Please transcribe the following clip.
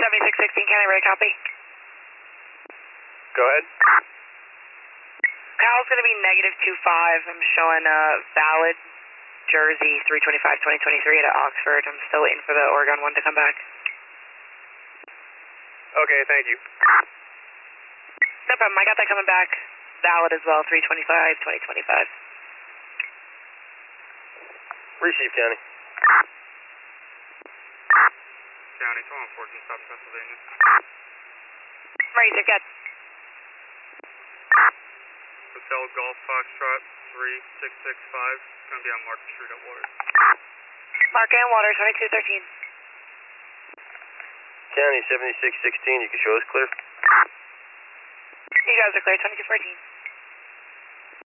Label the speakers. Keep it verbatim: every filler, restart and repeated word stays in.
Speaker 1: seventy-six sixteen, can I ready copy?
Speaker 2: Go ahead.
Speaker 1: Cal's going to be negative two five. I'm showing a valid Jersey three twenty-five twenty twenty-three at Oxford. I'm still waiting for the Oregon one to come back.
Speaker 2: Okay, thank you.
Speaker 1: No problem, I got that coming back. Valid as well, three twenty-five twenty twenty-five.
Speaker 2: Receive, County.
Speaker 3: County, two one fourteen, South Pennsylvania.
Speaker 1: Ready to get.
Speaker 3: Hotel Golf Foxtrot three six six five. It's going to be on Market Street at Waters.
Speaker 1: Market and Waters, twenty-two thirteen.
Speaker 2: County seventy-six sixteen, you can show us clear.
Speaker 1: You guys are clear, twenty-two fourteen.